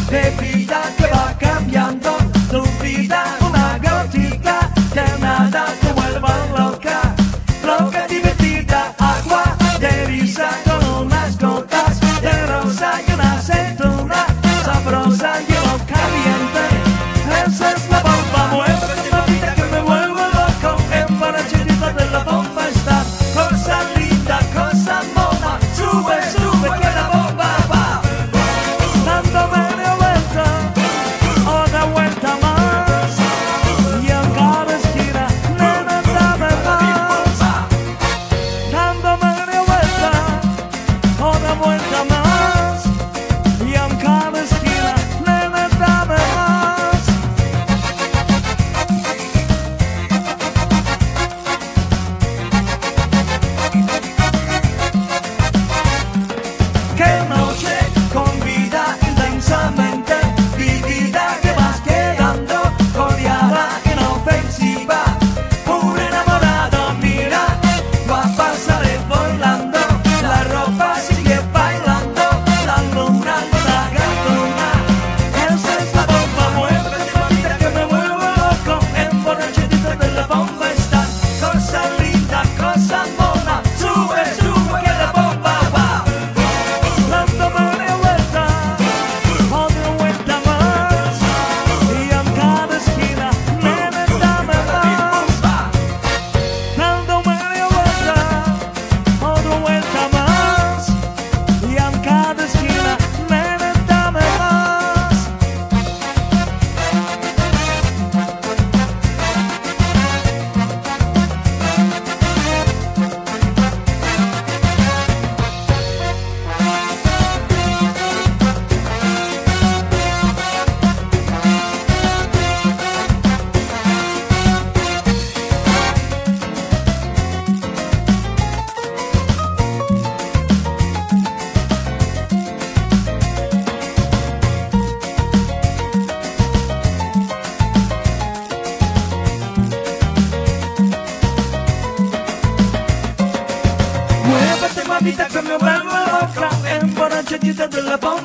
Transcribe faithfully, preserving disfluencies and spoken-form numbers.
de vida que va cambiando tu vida, una gotita de nada te vuelva loca, loca divertida, agua de risa con unas gotas de rosa y una aceituna sabrosa y hielo caliente. Esa es la bomba, muévete mamita que me vuelvo loco, emborrachadita de la bomba está, cosa linda, cosa mona, sube, sube que la bomba va, dando media vuelta, otra vuelta más, y en cada esquina, nena, dame más, dando media vuelta, otra vuelta más, y en cada esquina, nena, dame más. Qué noche con vida intensamente vivida que vas quedando coreada, inofensiva, un enamorado, mira, va a pasar volando, la ropa sigue bailando, la luna, la gatuna, esa es la bomba, muévete mamita que me vuelvo loco, emborrachadita de la bomba está, cosa linda, cosa mona, sube, sube que la bomba va, dando media vuelta, otra vuelta más, y en cada esquina, nena, dame más, dando media vuelta, otra vuelta más, y en cada esquina, nena, dame más. Muévete mamita que me vuelvo loca, emborrachadita de la bomba.